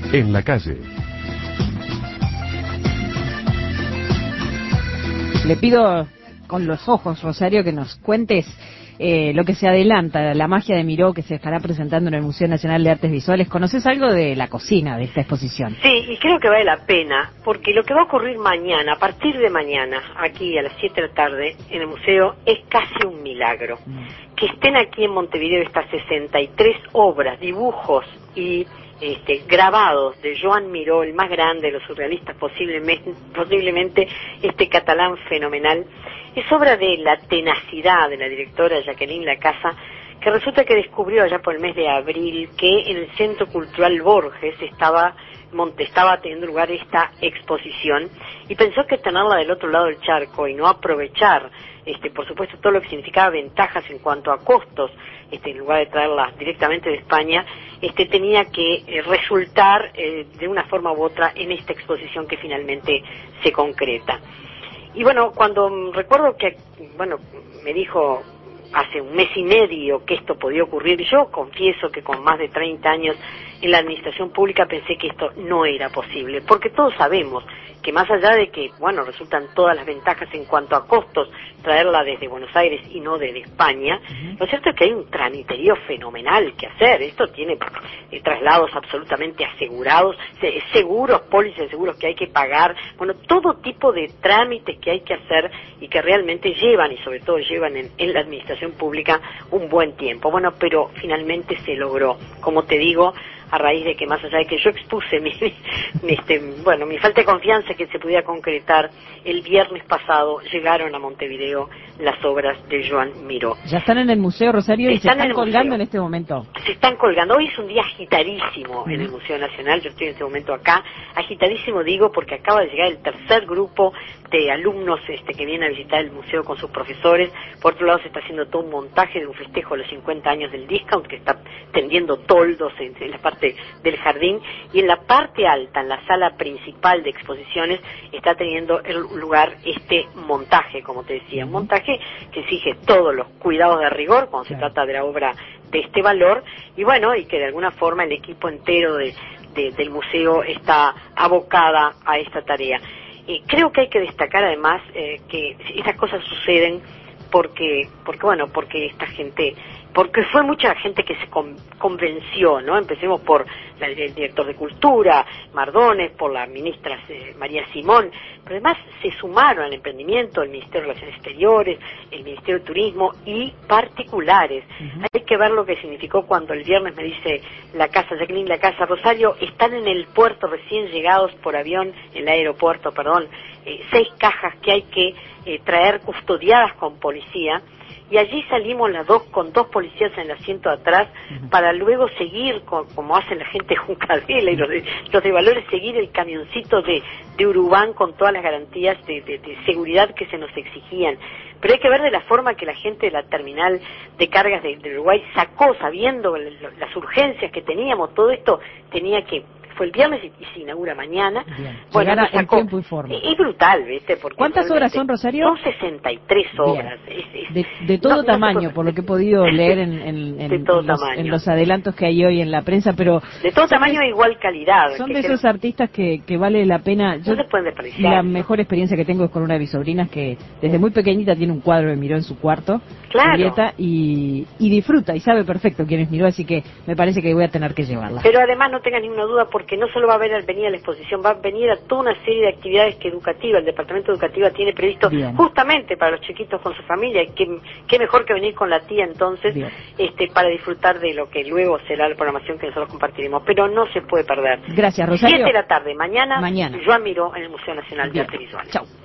en la calle. Le pido con los ojos, Rosario, que nos cuentes lo que se adelanta, la magia de Miró que se estará presentando en el Museo Nacional de Artes Visuales. ¿Conoces algo de la cocina de esta exposición? Sí, y creo que vale la pena, porque lo que va a ocurrir mañana, a partir de mañana, aquí a las 7 de la tarde, en el museo, es casi un milagro. Que estén aquí en Montevideo estas 63 obras, dibujos y grabados de Joan Miró, el más grande de los surrealistas, posiblemente este catalán fenomenal. Es obra de la tenacidad de la directora Jacqueline Lacasa, que resulta que descubrió allá por el mes de abril que en el Centro Cultural Borges estaba teniendo lugar esta exposición, y pensó que tenerla del otro lado del charco y no aprovechar, por supuesto, todo lo que significaba ventajas en cuanto a costos, en lugar de traerlas directamente de España, tenía que resultar de una forma u otra en esta exposición que finalmente se concreta. Y bueno, cuando recuerdo que, me dijo hace un mes y medio que esto podía ocurrir, yo confieso que con más de 30 años en la administración pública pensé que esto no era posible, porque todos sabemos que más allá de que, resultan todas las ventajas en cuanto a costos, traerla desde Buenos Aires y no desde España, lo cierto es que hay un tramiterío fenomenal que hacer. Esto tiene traslados absolutamente asegurados, seguros, pólizas de seguros que hay que pagar, todo tipo de trámites que hay que hacer y que realmente llevan, y sobre todo llevan en la administración pública, un buen tiempo. Pero finalmente se logró, como te digo, a raíz de que, más allá de que yo expuse mi falta de confianza que se pudiera concretar, el viernes pasado llegaron a Montevideo las obras de Joan Miró. Ya están en el museo, Rosario, y se están colgando en este momento. Se están colgando. Hoy es un día agitadísimo en el Museo Nacional. Yo estoy en este momento acá. Agitadísimo digo porque acaba de llegar el tercer grupo de alumnos que vienen a visitar el museo con sus profesores. Por otro lado, se está haciendo todo un montaje de un festejo de los 50 años del Discount, que está tendiendo toldos en la parte del jardín, y en la parte alta, en la sala principal de exposiciones, está teniendo el lugar este montaje, como te decía, un montaje que exige todos los cuidados de rigor cuando se trata de la obra de este valor, y que de alguna forma el equipo entero del museo está abocada a esta tarea. Creo que hay que destacar además que estas cosas suceden porque esta gente, porque fue mucha gente que se convenció, ¿no? Empecemos por el director de Cultura, Mardones, por la ministra María Simón, pero además se sumaron al emprendimiento el Ministerio de Relaciones Exteriores, el Ministerio de Turismo y particulares. Hay que ver lo que significó cuando el viernes me dice Jacqueline Lacasa, Rosario, están en el puerto recién llegados por avión, en el aeropuerto, 6 cajas que hay que traer custodiadas con policía, y allí salimos las dos con 2 policías en el asiento de atrás para luego seguir, como hacen la gente de Juncadela y los de Valores, seguir el camioncito de Urubán con todas las garantías de seguridad que se nos exigían. Pero hay que ver de la forma que la gente de la terminal de cargas de Uruguay sacó, sabiendo las urgencias que teníamos, todo esto fue el viernes y se inaugura mañana. Llegar en tiempo y forma. Es brutal, ¿viste? Porque ¿cuántas obras son, Rosario? Son 63 obras. De todo tamaño, por lo que he podido leer en los adelantos que hay hoy en la prensa, pero... De todo tamaño e igual calidad. Son de esos artistas que vale la pena... No se pueden desperdiciar. La mejor experiencia que tengo es con una de mis sobrinas que desde muy pequeñita tiene un cuadro de Miró en su cuarto, Julieta, y disfruta y sabe perfecto quién es Miró, así que me parece que voy a tener que llevarla. Pero además no tengas ninguna duda, porque no solo va a venir a la exposición, va a venir a toda una serie de actividades que el Departamento Educativo tiene previsto justamente para los chiquitos con su familia. Qué mejor que venir con la tía entonces, para disfrutar de lo que luego será la programación que nosotros compartiremos, pero no se puede perder. Gracias, Rosario. 7 de la tarde, mañana. Joan Miró en el Museo Nacional de Arte Visual. Chau.